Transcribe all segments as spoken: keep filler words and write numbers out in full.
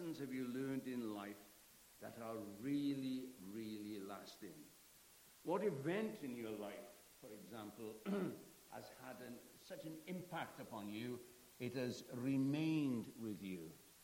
lessons have you learned in life that are really, really lasting? What event in your life, for example, has had an, such an impact upon you, it has remained with you?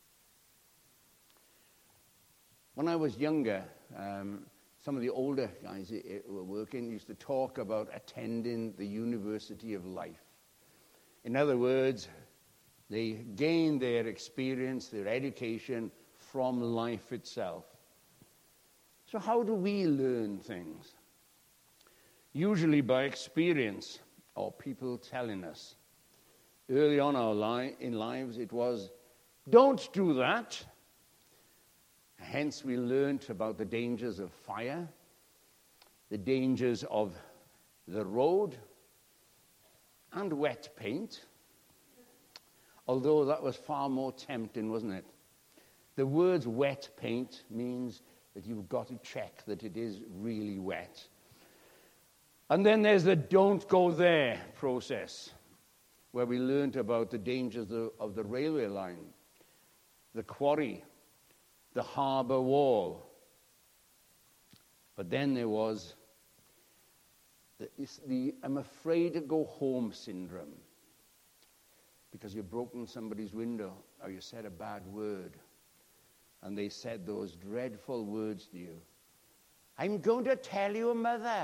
When I was younger, um, some of the older guys who were working used to talk about attending the University of Life. In other words, they gained their experience, their education from life itself. So how do we learn things? Usually by experience or people telling us. Early on our li- in lives, it was, don't do that. Hence, we learned about the dangers of fire, the dangers of the road, and wet paint. Although that was far more tempting, wasn't it? The words wet paint means that you've got to check that it is really wet. And then there's the don't go there process, where we learned about the dangers of, of the railway line, the quarry, the harbour wall. But then there was the, the I'm afraid to go home syndrome, because you've broken somebody's window or you said a bad word, and they said those dreadful words to you. I'm going to tell your mother.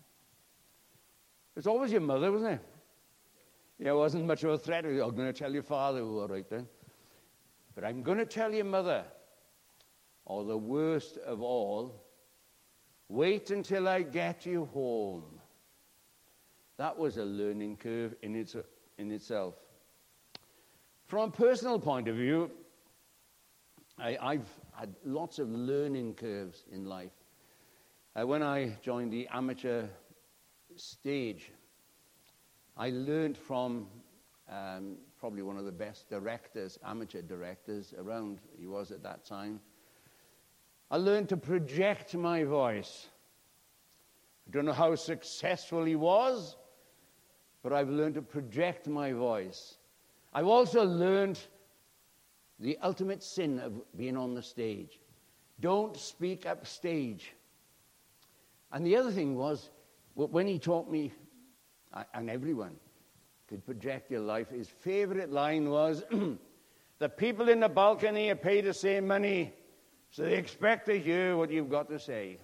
It's always your mother, wasn't it? Yeah, it wasn't much of a threat. I'm going to tell your father. Oh, all right then. But I'm going to tell your mother. Or the worst of all, wait until I get you home. That was a learning curve in, its, in itself. From a personal point of view, I, I've had lots of learning curves in life. Uh, when I joined the amateur stage, I learned from um, probably one of the best directors, amateur directors around, he was at that time. I learned to project my voice. I don't know how successful he was, but I've learned to project my voice. I've also learned the ultimate sin of being on the stage. Don't speak upstage. And the other thing was, when he taught me, and everyone could project your life, his favorite line was, the people in the balcony are paid the same money, so they expect to hear what you've got to say.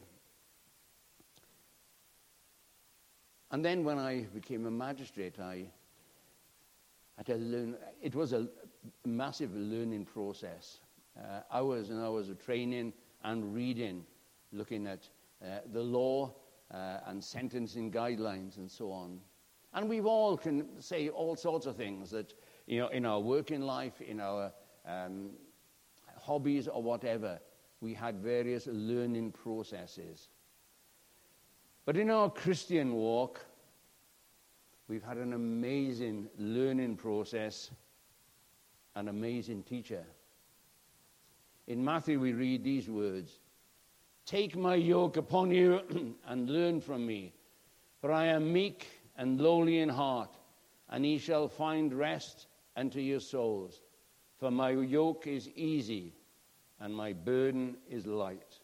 And then when I became a magistrate, I had to learn. It was a massive learning process. Uh, hours and hours of training and reading, looking at uh, the law uh, and sentencing guidelines and so on. And we've all can say all sorts of things that, you know, in our working life, in our um, hobbies or whatever, we had various learning processes. But in our Christian walk, we've had an amazing learning process, an amazing teacher. In Matthew, we read these words, take my yoke upon you and learn from me, for I am meek and lowly in heart, and ye shall find rest unto your souls. For my yoke is easy, and my burden is light.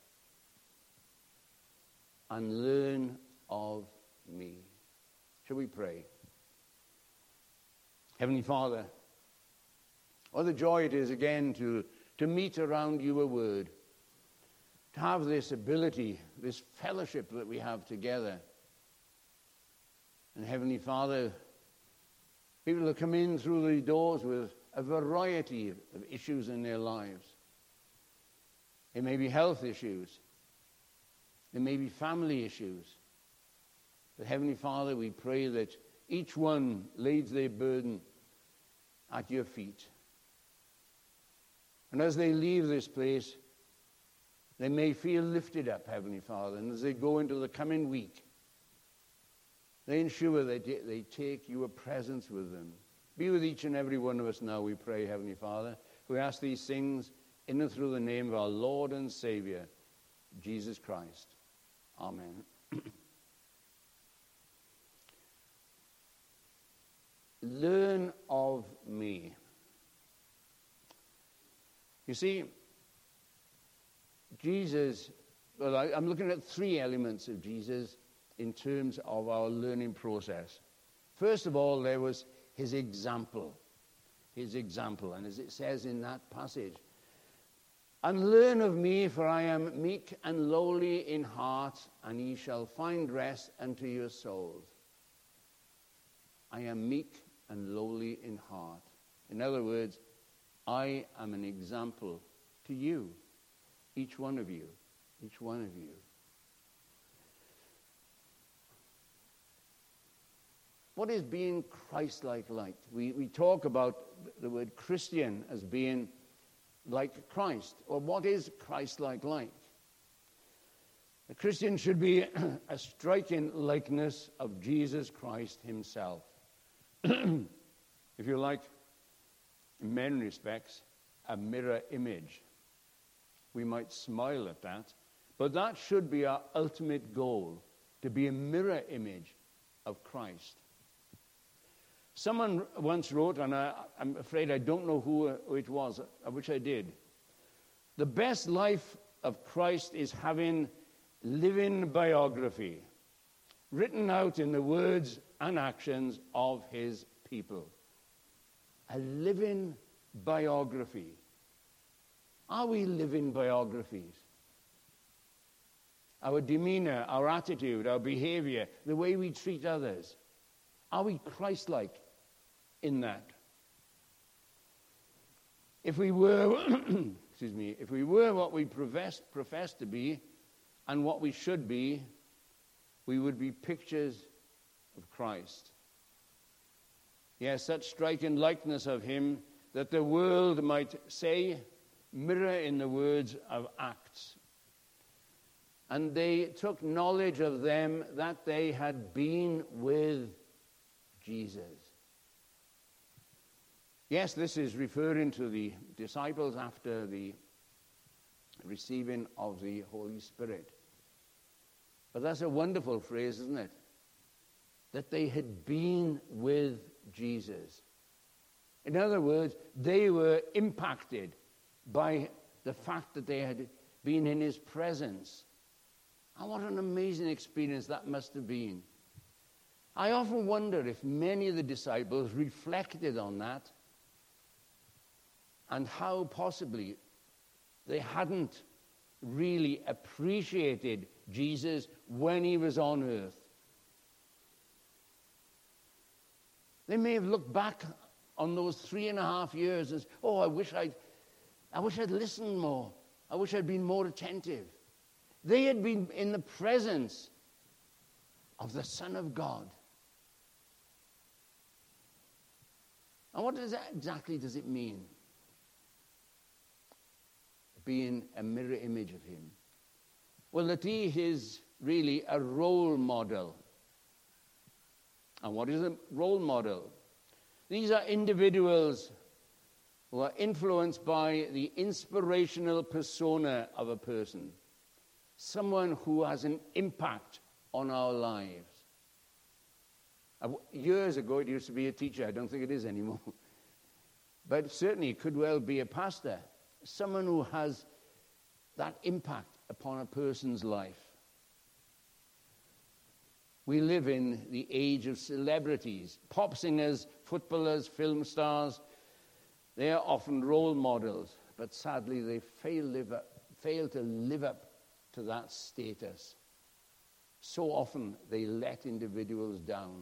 And learn of me. Shall we pray? Heavenly Father, what a joy it is again to, to meet around your word, to have this ability, this fellowship that we have together. And Heavenly Father, people that come in through the doors with a variety of issues in their lives. It may be health issues. It may be family issues. But Heavenly Father, we pray that each one lays their burden at your feet. And as they leave this place, they may feel lifted up, Heavenly Father. And as they go into the coming week, they ensure that they take your presence with them. Be with each and every one of us now, we pray, Heavenly Father. We ask these things in and through the name of our Lord and Savior, Jesus Christ. Amen. Learn of me. You see, Jesus, well, I, I'm looking at three elements of Jesus in terms of our learning process. First of all, there was his example. His example. And as it says in that passage, and learn of me, for I am meek and lowly in heart, and ye shall find rest unto your souls. I am meek and lowly in heart. In other words, I am an example to you, each one of you, each one of you. What is being Christ-like like? We, we talk about the word Christian as being like Christ. Or what is Christ-like like? A Christian should be a striking likeness of Jesus Christ himself. If you like, in many respects, a mirror image. We might smile at that, but that should be our ultimate goal, to be a mirror image of Christ. Someone once wrote, and I, I'm afraid I don't know who it was, I wish I did. The best life of Christ is having living biography, written out in the words and actions of his people. A living biography. Are we living biographies? Our demeanor, our attitude, our behavior, the way we treat others. Are we Christ-like in that? If we were, excuse me, if we were what we profess, profess to be and what we should be, we would be pictures of Christ. Yes, such striking likeness of him that the world might say, mirror in the words of Acts. And they took knowledge of them that they had been with Jesus. Yes, this is referring to the disciples after the receiving of the Holy Spirit. But that's a wonderful phrase, isn't it? That they had been with Jesus. In other words, they were impacted by the fact that they had been in his presence. And what an amazing experience that must have been. I often wonder if many of the disciples reflected on that and how possibly they hadn't really appreciated Jesus when he was on earth. They may have looked back on those three and a half years and said, oh, I wish I'd, I wish I'd listened more. I wish I'd been more attentive. They had been in the presence of the Son of God. And what does that exactly does it mean? Being a mirror image of him. Well, that he is really a role model. And what is a role model? These are individuals who are influenced by the inspirational persona of a person. Someone who has an impact on our lives. Uh, years ago, it used to be a teacher. I don't think it is anymore. But certainly it could well be a pastor. Someone who has that impact upon a person's life. We live in the age of celebrities. Pop singers, footballers, film stars. They are often role models. But sadly, they fail, live up, fail to live up to that status. So often they let individuals down.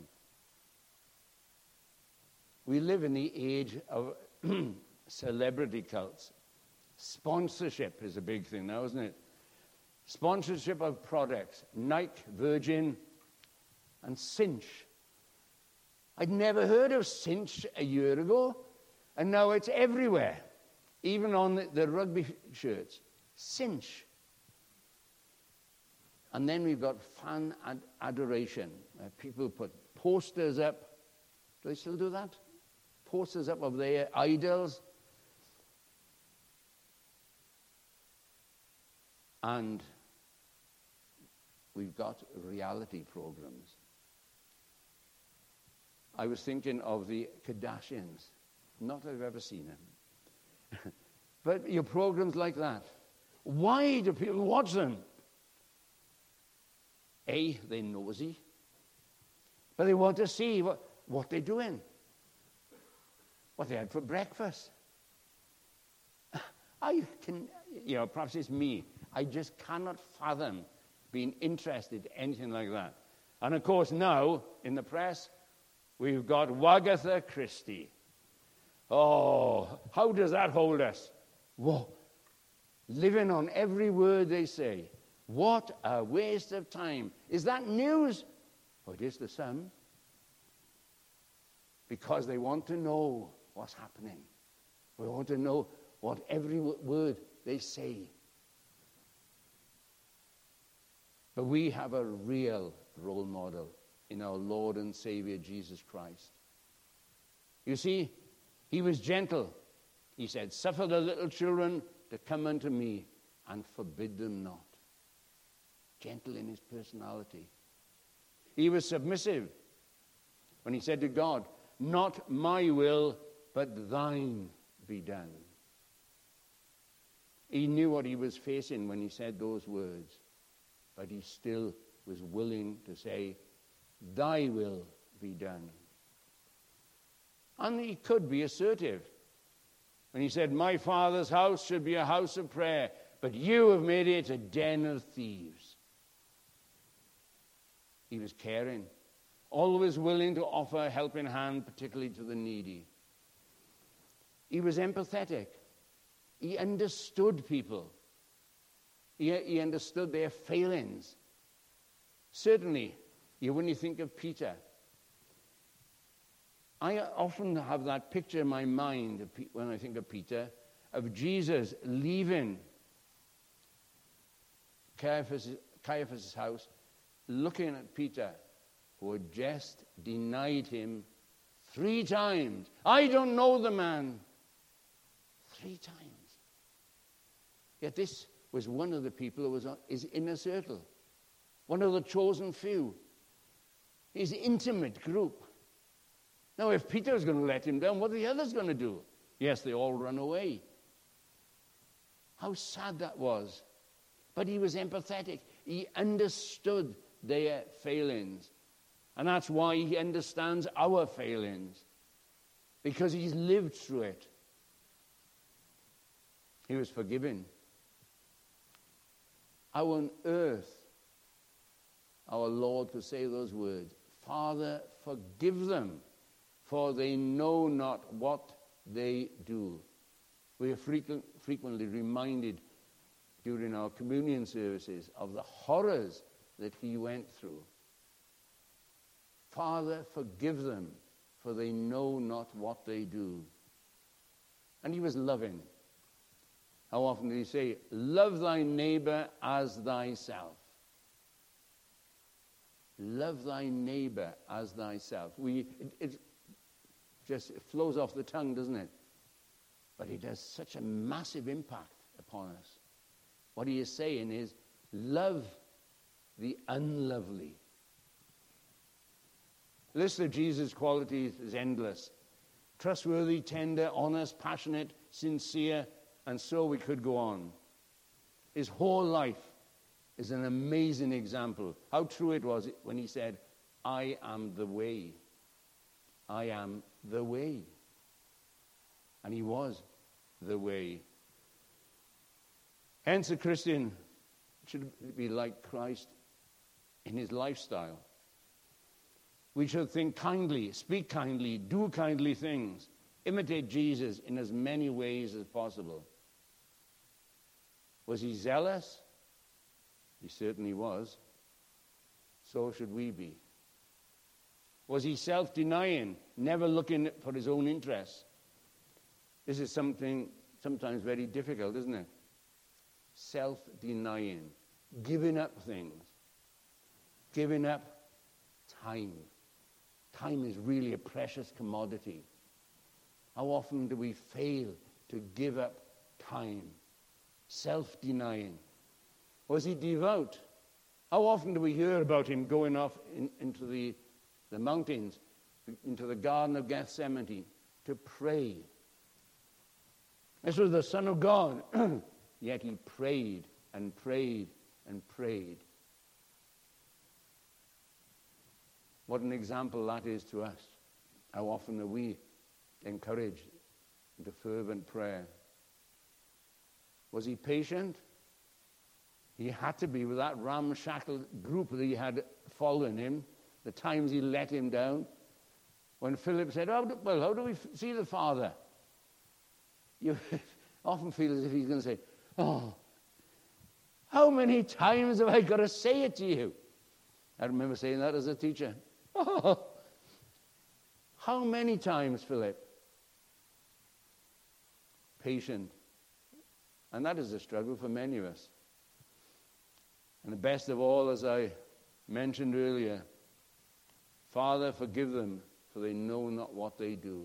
We live in the age of celebrity cults. Sponsorship is a big thing now, isn't it? Sponsorship of products. Nike, Virgin, and Cinch. I'd never heard of Cinch a year ago, and now it's everywhere. Even on the, the rugby shirts. Cinch. And then we've got fan ad- adoration. Uh, people put posters up. Do they still do that? Posters up of their idols. And we've got reality programs. I was thinking of the Kardashians. Not that I've ever seen them. But your programs like that. Why do people watch them? A, they're nosy, but they want to see what, what they're doing, what they had for breakfast. I can, you know, perhaps it's me. I just cannot fathom being interested in anything like that. And of course now, in the press, we've got Wagatha Christie. Oh, how does that hold us? Whoa, living on every word they say. What a waste of time. Is that news? Oh, it is to some. Because they want to know what's happening. We want to know what every word they say. But we have a real role model in our Lord and Savior Jesus Christ. You see, he was gentle. He said, "Suffer the little children to come unto me and forbid them not." Gentle in his personality. He was submissive when he said to God, "Not my will, but thine be done." He knew what he was facing when he said those words, but he still was willing to say, "Thy will be done." And he could be assertive when he said, "My Father's house should be a house of prayer, but you have made it a den of thieves." He was caring, always willing to offer a helping hand, particularly to the needy. He was empathetic. He understood people. He, he understood their failings. Certainly, you, when you think of Peter, I often have that picture in my mind of Pe- when I think of Peter, of Jesus leaving Caiaphas, Caiaphas' house, looking at Peter, who had just denied him three times. "I don't know the man." Three times. Yet this was one of the people who was on his inner circle, one of the chosen few, his intimate group. Now, if Peter was going to let him down, what are the others going to do? Yes, they all run away. How sad that was. But he was empathetic. He understood their failings. And that's why he understands our failings, because he's lived through it. He was forgiving. How on earth our Lord could say those words, "Father, forgive them, for they know not what they do." We are frequent, frequently reminded during our communion services of the horrors that he went through. "Father, forgive them, for they know not what they do." And he was loving. How often did he say, "Love thy neighbor as thyself"? Love thy neighbor as thyself. We, it, it just it flows off the tongue, doesn't it? But it has such a massive impact upon us. What he is saying is, love the unlovely. The list of Jesus' qualities is endless. Trustworthy, tender, honest, passionate, sincere, and so we could go on. His whole life is an amazing example. How true it was when he said, "I am the way. I am the way." And he was the way. Hence, a Christian should be like Christ in his lifestyle. We should think kindly, speak kindly, do kindly things, imitate Jesus in as many ways as possible. Was he zealous? He certainly was. So should we be. Was he self-denying, never looking for his own interests? This is something sometimes very difficult, isn't it? Self-denying, giving up things, giving up time. Time is really a precious commodity. How often do we fail to give up time? Self-denying. Was he devout? How often do we hear about him going off in, into the, the mountains, into the Garden of Gethsemane to pray? This was the Son of God. yet he prayed and prayed and prayed. What an example that is to us. How often are we encouraged into fervent prayer? Was he patient? He had to be with that ramshackle group that he had following him, the times he let him down. When Philip said, oh, well, how do we f- see the Father? You often feel as if he's going to say, oh, how many times have I got to say it to you? I remember saying that as a teacher. Oh, how many times, Philip? Patient. And that is a struggle for many of us. And the best of all, as I mentioned earlier, Father, forgive them, for they know not what they do.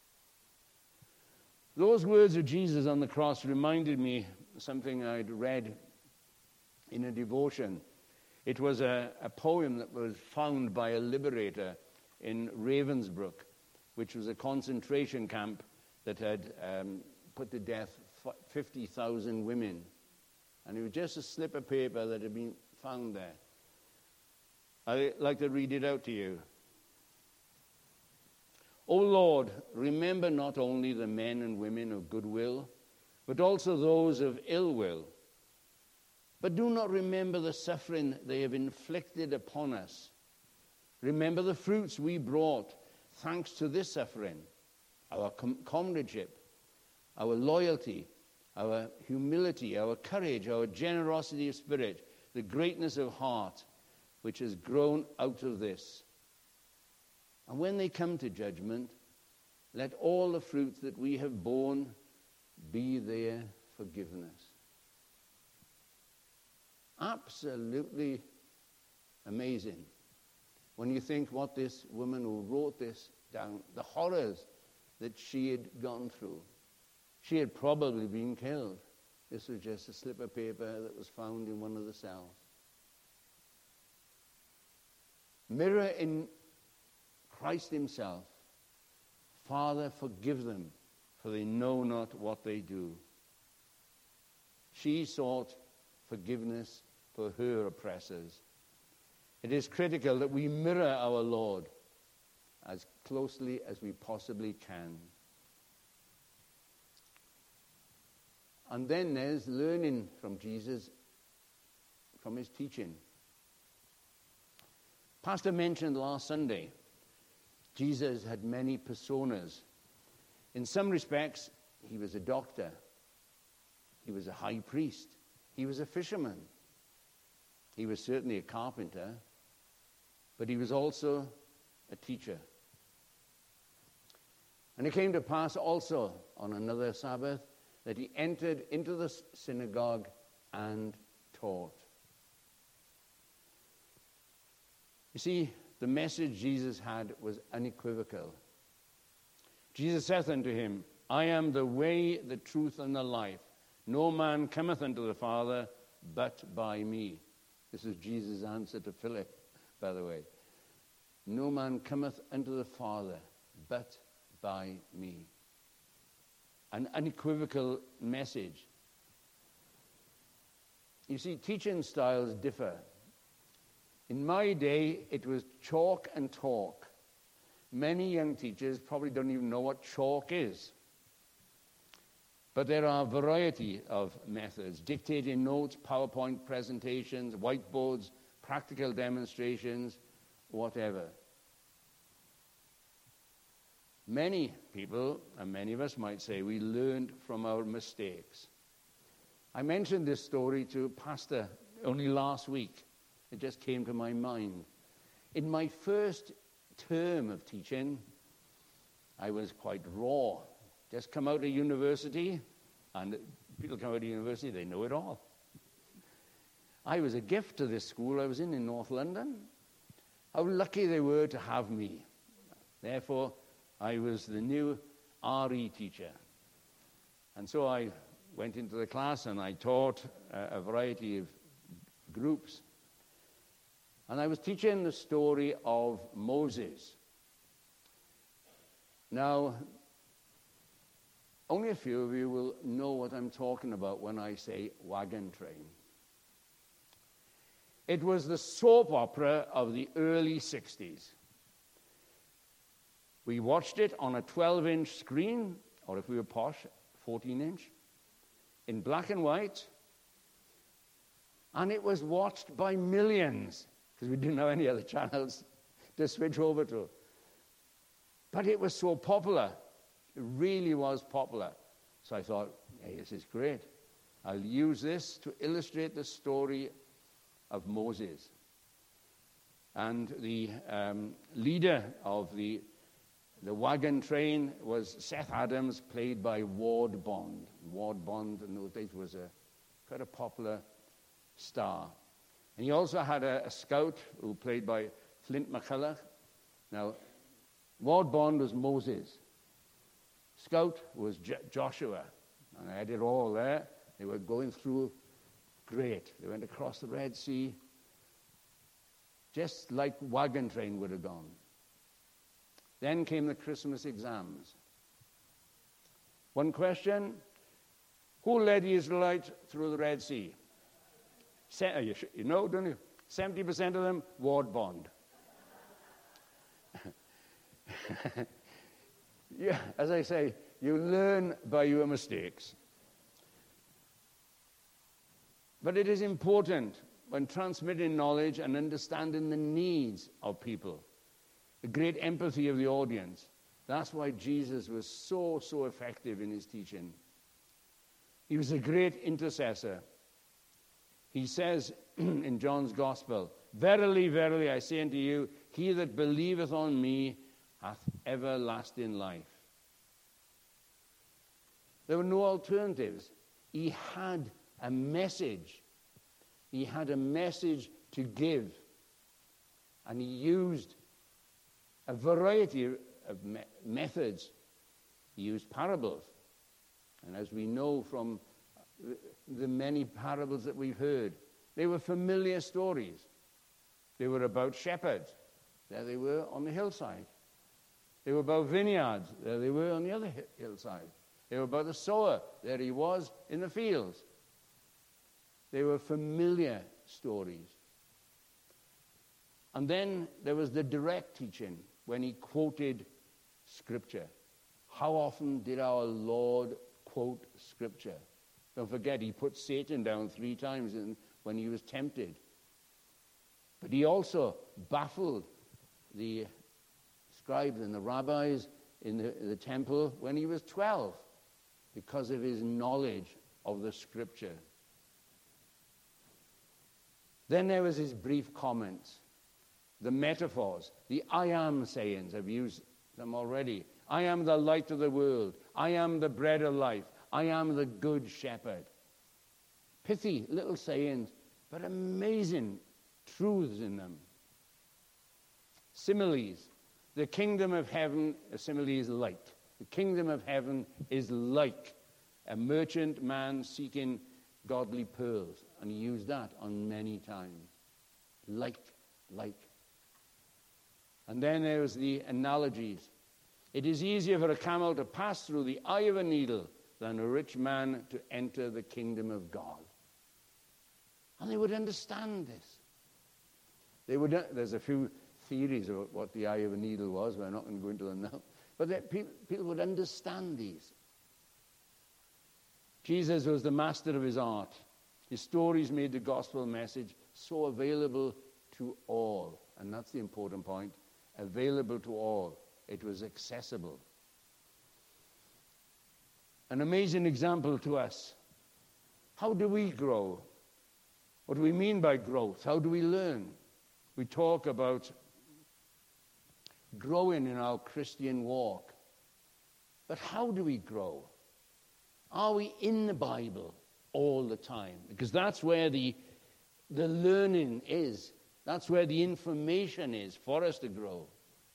Those words of Jesus on the cross reminded me of something I'd read in a devotion. It was a, a poem that was found by a liberator in Ravensbrück, which was a concentration camp that had um, put to death fifty thousand women. And it was just a slip of paper that had been found there. I'd like to read it out to you. O Lord, remember not only the men and women of goodwill, but also those of ill will. But do not remember the suffering they have inflicted upon us. Remember the fruits we brought thanks to this suffering, our com- comradeship, our loyalty, our humility, our courage, our generosity of spirit, the greatness of heart, which has grown out of this. And when they come to judgment, let all the fruits that we have borne be their forgiveness. Absolutely amazing. When you think what this woman who wrote this down, the horrors that she had gone through. She had probably been killed. This was just a slip of paper that was found in one of the cells. Mirror in Christ himself. Father, forgive them, for they know not what they do. She sought forgiveness for her oppressors. It is critical that we mirror our Lord as closely as we possibly can. And then there's learning from Jesus, from his teaching. Pastor mentioned last Sunday, Jesus had many personas. In some respects, he was a doctor. He was a high priest. He was a fisherman. He was certainly a carpenter, but he was also a teacher. And it came to pass also on another Sabbath that he entered into the synagogue and taught. You see, the message Jesus had was unequivocal. Jesus saith unto him, I am the way, the truth, and the life. No man cometh unto the Father but by me. This is Jesus' answer to Philip, by the way. No man cometh unto the Father but by me. An unequivocal message. You see, teaching styles differ. In my day, it was chalk and talk. Many young teachers probably don't even know what chalk is. But there are a variety of methods: dictating notes, PowerPoint presentations, whiteboards, practical demonstrations, whatever. Many people, and many of us might say, we learned from our mistakes. I mentioned this story to a pastor only last week. It just came to my mind. In my first term of teaching, I was quite raw. Just come out of university, and people come out of university, they know it all. I was a gift to this school I was in in North London. How lucky they were to have me. Therefore, I was the new R E teacher. And so I went into the class and I taught a, a variety of groups. And I was teaching the story of Moses. Now, Only a few of you will know what I'm talking about when I say Wagon Train. It was the soap opera of the early sixties. We watched it on a twelve-inch screen, or if we were posh, fourteen-inch, in black and white, and it was watched by millions, because we didn't have any other channels to switch over to. But it was so popular. It really was popular. So I thought, hey, this is great. I'll use this to illustrate the story of Moses. And the um, leader of the, the wagon train was Seth Adams, played by Ward Bond. Ward Bond in those days was a quite a popular star. And he also had a, a scout who played by Flint McCulloch. Now, Ward Bond was Moses. Scout was J- Joshua. And I had it all there. They were going through great. They went across the Red Sea, just like Wagon Train would have gone. Then came the Christmas exams. One question: who led the Israelites through the Red Sea? Se- you, sh- you know, don't you? seventy percent of them, Ward Bond. Yeah, as I say, you learn by your mistakes. But it is important when transmitting knowledge and understanding the needs of people, the great empathy of the audience. That's why Jesus was so, so effective in his teaching. He was a great intercessor. He says in John's Gospel, "Verily, verily, I say unto you, he that believeth on me hath everlasting life." There were no alternatives. He had a message. He had a message to give. And he used a variety of me- methods. He used parables. And as we know from the many parables that we've heard, they were familiar stories. They were about shepherds. There they were on the hillside. They were about vineyards. There they were on the other hillside. They were about the sower. There he was in the fields. They were familiar stories. And then there was the direct teaching when he quoted Scripture. How often did our Lord quote Scripture? Don't forget, he put Satan down three times in, when he was tempted. But he also baffled the scribes and the rabbis in the, the temple when he was twelve because of his knowledge of the Scripture. Then there was his brief comments, the metaphors, the I am sayings. I've used them already. I am the light of the world. I am the bread of life. I am the good shepherd. Pithy little sayings, but amazing truths in them. Similes. The kingdom of heaven, a simile is light. The kingdom of heaven is like a merchant man seeking godly pearls. And he used that on many times. Like, like. And then there's the analogies. It is easier for a camel to pass through the eye of a needle than a rich man to enter the kingdom of God. And they would understand this. They would. There's a few theories of what the eye of a needle was. We're not going to go into them now. But that people, people would understand these. Jesus was the master of his art. His stories made the gospel message so available to all. And that's the important point. Available to all. It was accessible. An amazing example to us. How do we grow? What do we mean by growth? How do we learn? We talk about growing in our Christian walk. But how do we grow? Are we in the Bible all the time? Because that's where the, the learning is. That's where the information is for us to grow.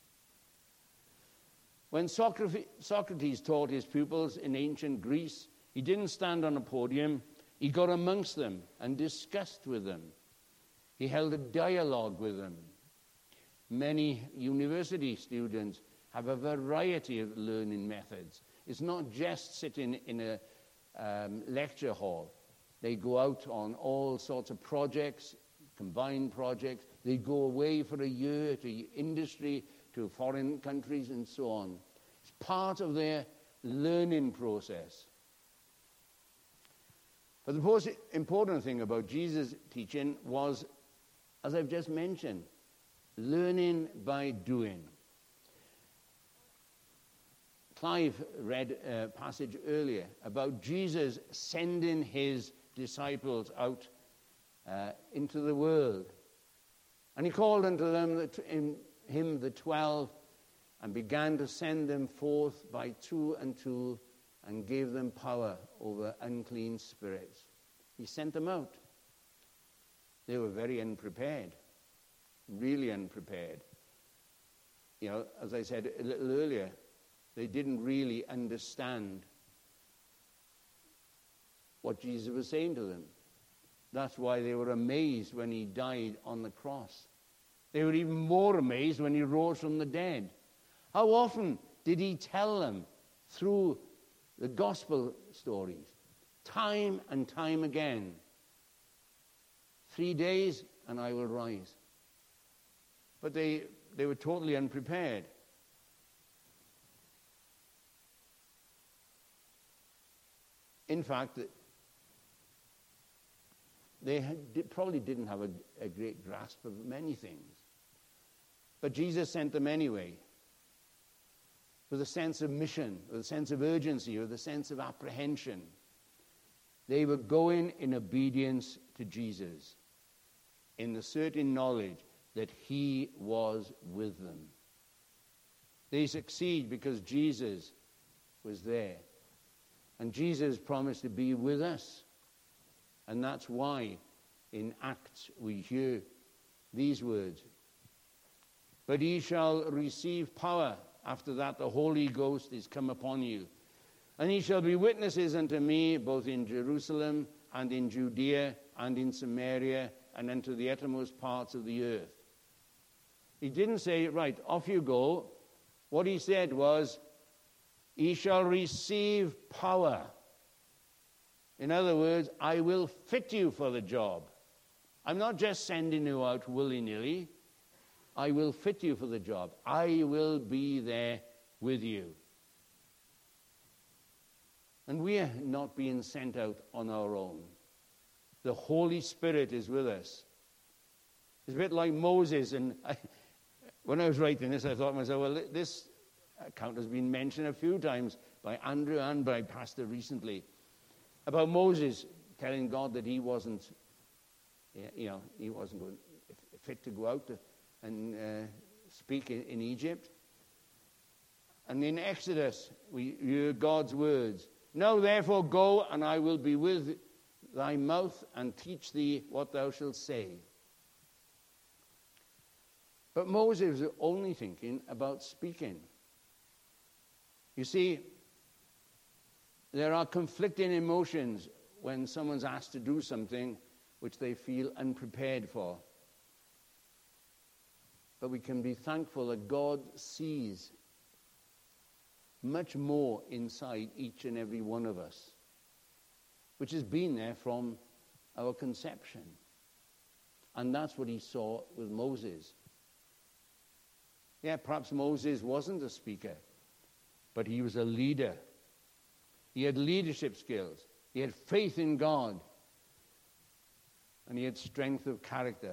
When Socrates taught his pupils in ancient Greece, he didn't stand on a podium. He got amongst them and discussed with them. He held a dialogue with them. Many university students have a variety of learning methods. It's not just sitting in a um, lecture hall. They go out on all sorts of projects, combined projects. They go away for a year to industry, to foreign countries, and so on. It's part of their learning process. But the most important thing about Jesus' teaching was, as I've just mentioned, learning by doing. Clive read a passage earlier about Jesus sending his disciples out uh, into the world. And he called unto them the, in him the twelve, and began to send them forth by two and two, and gave them power over unclean spirits. He sent them out. They were very unprepared, really unprepared. You know, as I said a little earlier, they didn't really understand what Jesus was saying to them. That's why they were amazed when he died on the cross. They were even more amazed when he rose from the dead. How often did he tell them through the gospel stories, time and time again, three days and I will rise. But they, they were totally unprepared. In fact, they had, probably didn't have a, a great grasp of many things. But Jesus sent them anyway, with a sense of mission, with a sense of urgency, with a sense of apprehension. They were going in obedience to Jesus, in the certain knowledge that he was with them. They succeed because Jesus was there. And Jesus promised to be with us. And that's why in Acts we hear these words. But ye shall receive power. After that the Holy Ghost is come upon you. And ye shall be witnesses unto me, both in Jerusalem and in Judea and in Samaria and unto the uttermost parts of the earth. He didn't say, right, off you go. What he said was, ye shall receive power. In other words, I will fit you for the job. I'm not just sending you out willy-nilly. I will fit you for the job. I will be there with you. And we are not being sent out on our own. The Holy Spirit is with us. It's a bit like Moses. And I, when I was writing this, I thought to myself, well, this account has been mentioned a few times by Andrew and by Pastor recently, about Moses telling God that he wasn't, you know, he wasn't going, fit to go out to, and uh, speak in, in Egypt. And in Exodus, we hear God's words. Now therefore go, and I will be with thy mouth, and teach thee what thou shalt say. But Moses was only thinking about speaking. You see, there are conflicting emotions when someone's asked to do something which they feel unprepared for. But we can be thankful that God sees much more inside each and every one of us, which has been there from our conception. And that's what he saw with Moses. Yeah, perhaps Moses wasn't a speaker, but he was a leader. He had leadership skills. He had faith in God. And he had strength of character.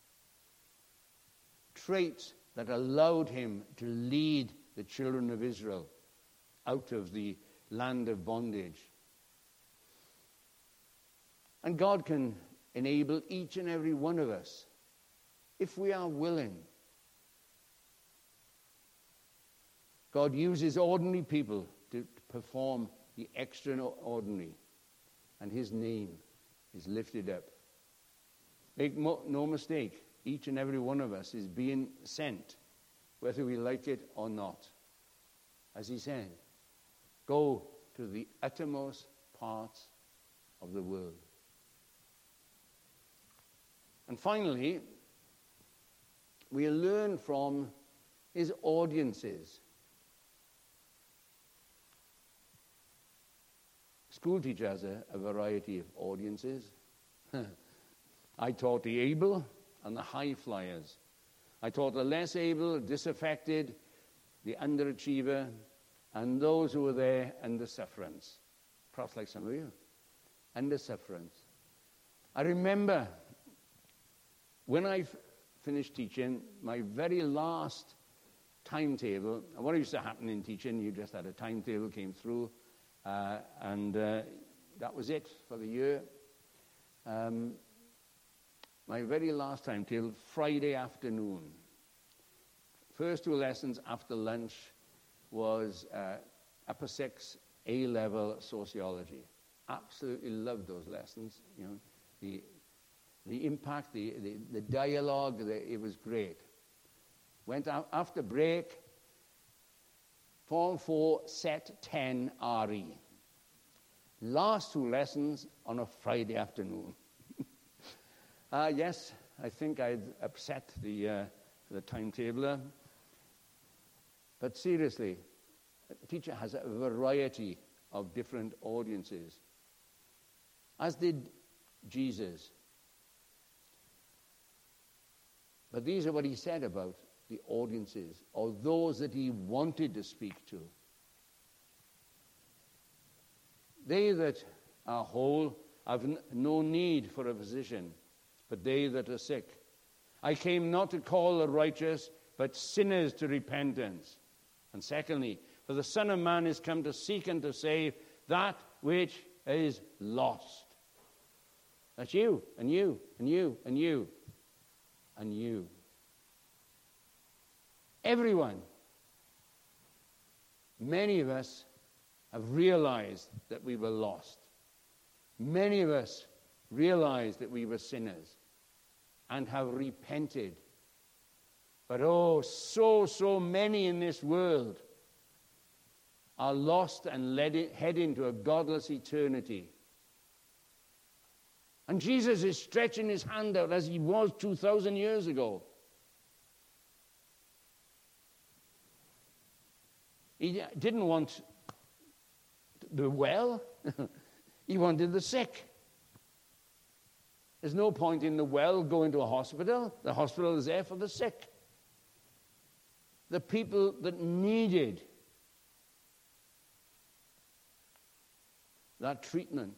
Traits that allowed him to lead the children of Israel out of the land of bondage. And God can enable each and every one of us, if we are willing. God uses ordinary people to perform the extraordinary, and his name is lifted up. Make no mistake, each and every one of us is being sent, whether we like it or not. As he said, go to the uttermost parts of the world. And finally, we learn from his audiences. School teacher has a, a variety of audiences. I taught the able and the high flyers. I taught the less able, disaffected, the underachiever, and those who were there under sufferance. Perhaps like some of you. Under sufferance. I remember when I f- finished teaching, my very last timetable, and what used to happen in teaching, you just had a timetable, came through, uh, and uh, that was it for the year. Um, my very last timetable, Friday afternoon. First two lessons after lunch was uh, upper six A-level sociology. Absolutely loved those lessons. You know, the the impact, the the, the dialogue, the, it was great. Went out after break. Form four, set ten R E. Last two lessons on a Friday afternoon. uh, yes, I think I'd upset the uh, the timetabler. But seriously, a teacher has a variety of different audiences, as did Jesus. But these are what he said about the audiences, or those that he wanted to speak to. They that are whole have n- no need for a physician, but they that are sick. I came not to call the righteous, but sinners to repentance. And secondly, for the Son of Man is come to seek and to save that which is lost. That's you, and you, and you, and you, and you. Everyone. Many of us have realized that we were lost. Many of us realized that we were sinners and have repented. But oh, so, so many in this world are lost and led in, head into a godless eternity. And Jesus is stretching his hand out as he was two thousand years ago. He didn't want the well. He wanted the sick. There's no point in the well going to a hospital. The hospital is there for the sick. The people that needed that treatment.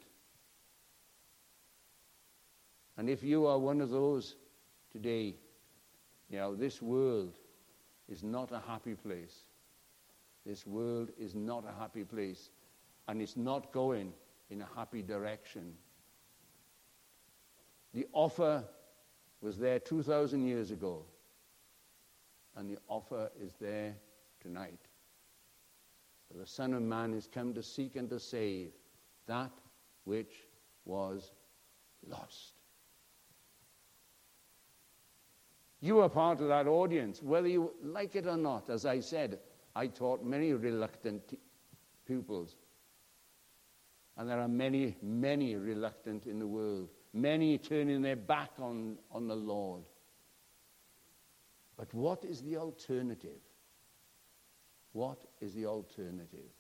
And if you are one of those today, you know, this world is not a happy place. This world is not a happy place. And it's not going in a happy direction. The offer was there two thousand years ago. And the offer is there tonight. For the Son of Man is come to seek and to save that which was lost. You are part of that audience, whether you like it or not. As I said, I taught many reluctant t- pupils. And there are many, many reluctant in the world. Many turning their back on, on the Lord. But what is the alternative? What is the alternative?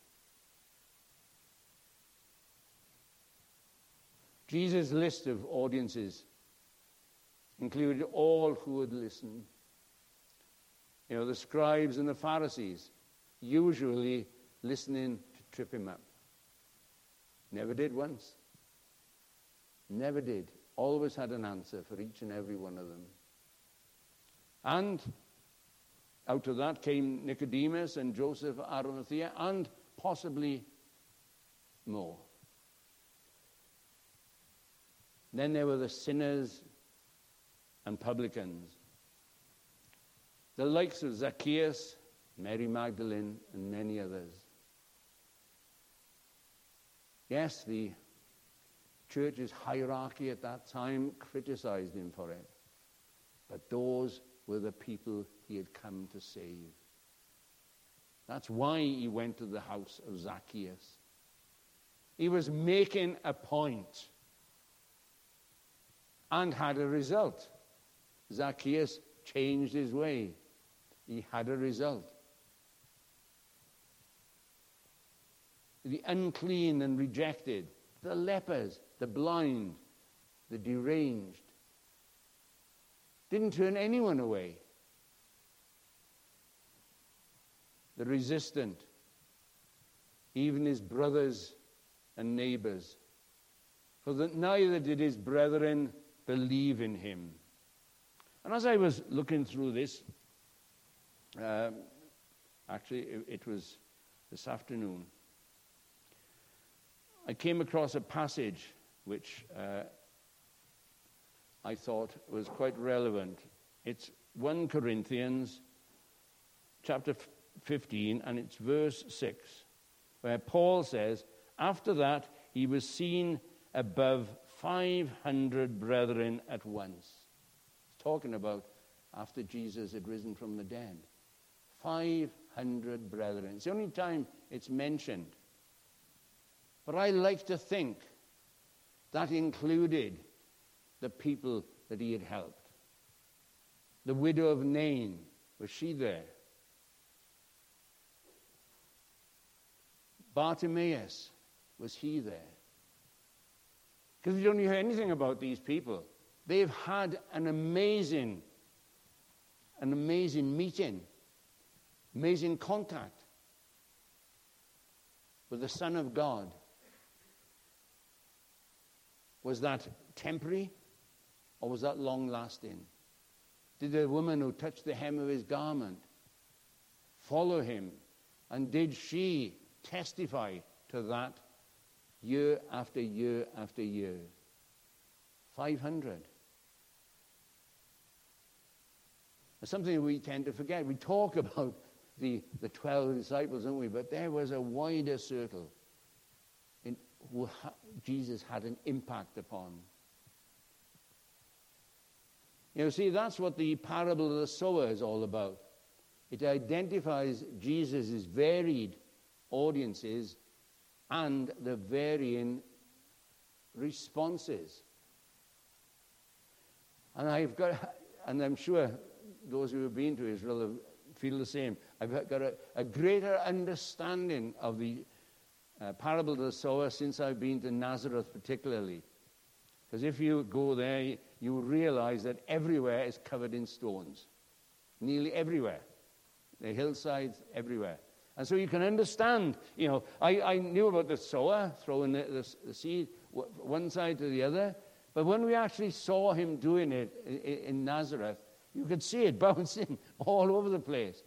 Jesus' list of audiences included all who would listen. You know, the scribes and the Pharisees, usually listening to trip him up. Never did once. Never did. Always had an answer for each and every one of them. And out of that came Nicodemus and Joseph of Arimathea, and possibly more. Then there were the sinners and publicans, the likes of Zacchaeus, Mary Magdalene, and many others. Yes, the church's hierarchy at that time criticized him for it. But those were the people he had come to save. That's why he went to the house of Zacchaeus. He was making a point and had a result. Zacchaeus changed his way. He had a result. The unclean and rejected the lepers, the blind, the deranged. Didn't turn anyone away. The resistant, even his brothers and neighbors. For that neither did his brethren believe in him. And as I was looking through this, um, actually it, it was this afternoon, I came across a passage which uh, I thought was quite relevant. It's First Corinthians chapter fifteen, and it's verse six, where Paul says, after that he was seen above five hundred brethren at once. He's talking about after Jesus had risen from the dead. five hundred brethren. It's the only time it's mentioned. But I like to think that included the people that he had helped. The widow of Nain, was she there? Bartimaeus, was he there? Because we don't hear anything about these people. They've had an amazing, an amazing meeting, amazing contact with the Son of God. Was that temporary, or was that long-lasting? Did the woman who touched the hem of his garment follow him? And did she testify to that year after year after year? five hundred. It's something we tend to forget. We talk about the, the twelve disciples, don't we? But there was a wider circle in who ha- Jesus had an impact upon. You know, see, that's what the parable of the sower is all about. It identifies Jesus' varied audiences and the varying responses. And I've got, and I'm sure those who have been to Israel feel the same. I've got a, a greater understanding of the uh, parable of the sower since I've been to Nazareth particularly. Because if you go there, you realize that everywhere is covered in stones. Nearly everywhere. The hillsides, everywhere. And so you can understand, you know, I, I knew about the sower throwing the, the, the seed one side to the other. But when we actually saw him doing it in, in Nazareth, you could see it bouncing all over the place.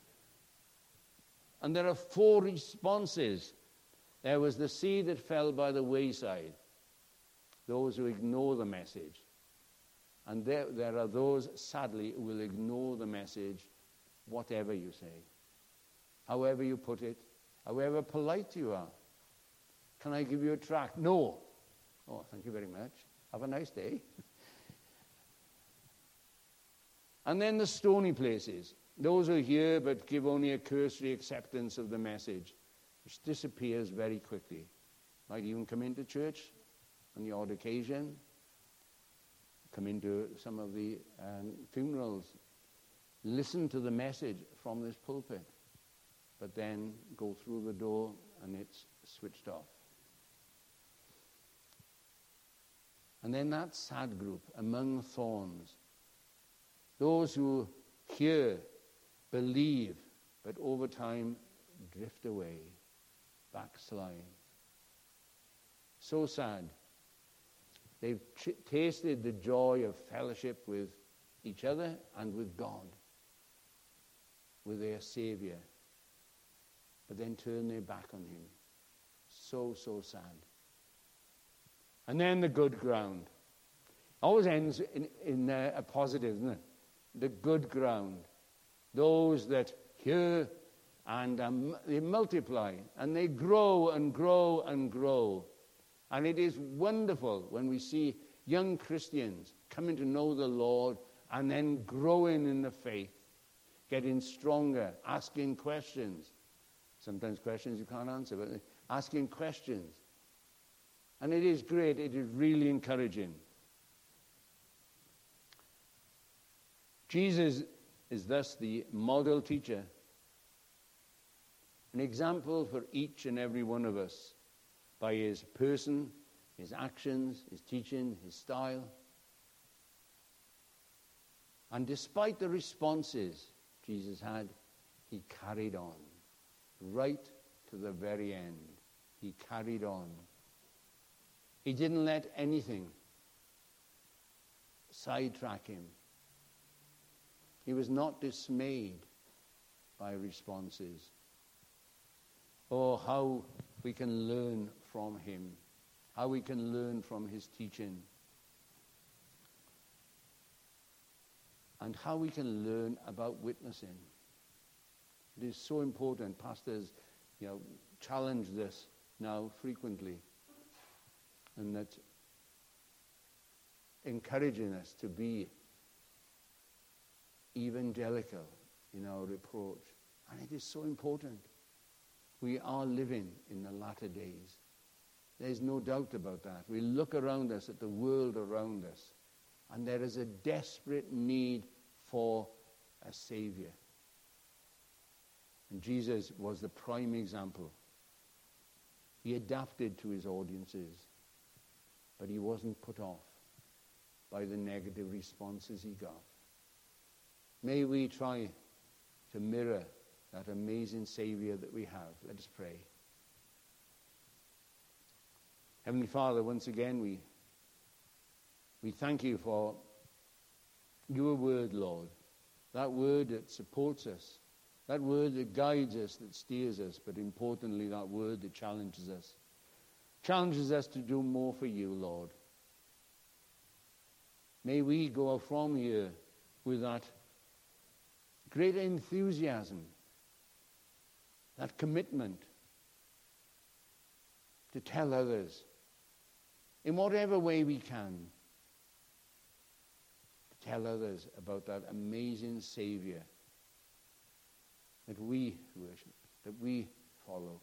And there are four responses. There was the seed that fell by the wayside. Those who ignore the message. And there, there are those, sadly, who will ignore the message, whatever you say. However you put it. However polite you are. Can I give you a tract? No. Oh, thank you very much. Have a nice day. And then the stony places. Those who hear but give only a cursory acceptance of the message, which disappears very quickly. Might even come into church on the odd occasion, come into some of the um, funerals, listen to the message from this pulpit, but then go through the door and it's switched off. And then that sad group, among thorns, those who hear, believe, but over time drift away, backslide. So sad. They've ch- tasted the joy of fellowship with each other and with God, with their Savior, but then turn their back on him. So, so sad. And then the good ground. Always ends in, in uh, a positive, doesn't it? The good ground. Those that hear and um, they multiply and they grow and grow and grow. And it is wonderful when we see young Christians coming to know the Lord and then growing in the faith, getting stronger, asking questions. Sometimes questions you can't answer, but asking questions. And it is great. It is really encouraging. Jesus is thus the model teacher, an example for each and every one of us by his person his actions, his teaching, his style. And despite the responses Jesus had, he carried on. Right to the very end, he carried on. He didn't let anything sidetrack him. He was not dismayed by responses. Oh, how we can learn from him, how we can learn from his teaching, and how we can learn about witnessing. It is so important. Pastors, you know, challenge this now frequently, and that encouraging us to be evangelical in our approach. And it is so important. We are living in the latter days. There's no doubt about that. We look around us at the world around us, and there is a desperate need for a Savior. And Jesus was the prime example. He adapted to his audiences, but he wasn't put off by the negative responses he got. May we try to mirror that amazing Savior that we have. Let us pray. Heavenly Father, once again, we, we thank you for your word, Lord. That word that supports us. That word that guides us, that steers us. But importantly, that word that challenges us. Challenges us to do more for you, Lord. May we go from here with that great enthusiasm, that commitment to tell others in whatever way we can, to tell others about that amazing Savior that we worship, that we follow.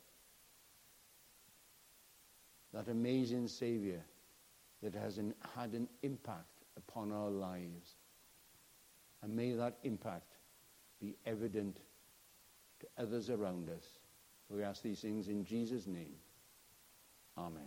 That amazing Savior that has an, had an impact upon our lives. And may that impact be evident to others around us. We ask these things in Jesus' name. Amen.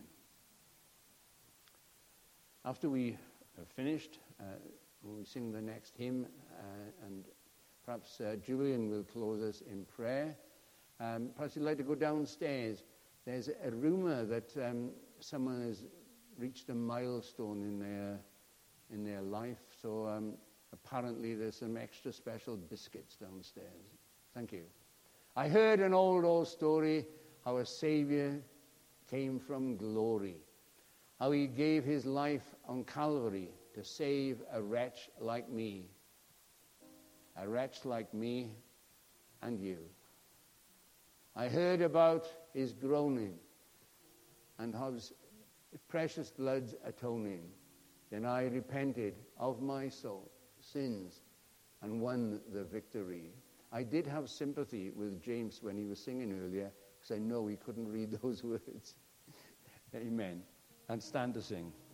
After we have finished, uh, we sing the next hymn, uh, and perhaps uh, Julian will close us in prayer. Um, perhaps you'd like to go downstairs. There's a rumor that um, someone has reached a milestone in their in their life. So um, apparently there's some extra special biscuits downstairs. Thank you. I heard an old, old story how a Savior came from glory, how he gave his life on Calvary to save a wretch like me, a wretch like me and you. I heard about his groaning and his precious blood's atoning. Then I repented of my soul, sins, and won the victory. I did have sympathy with James when he was singing earlier, because I know he couldn't read those words. Amen. And stand to sing.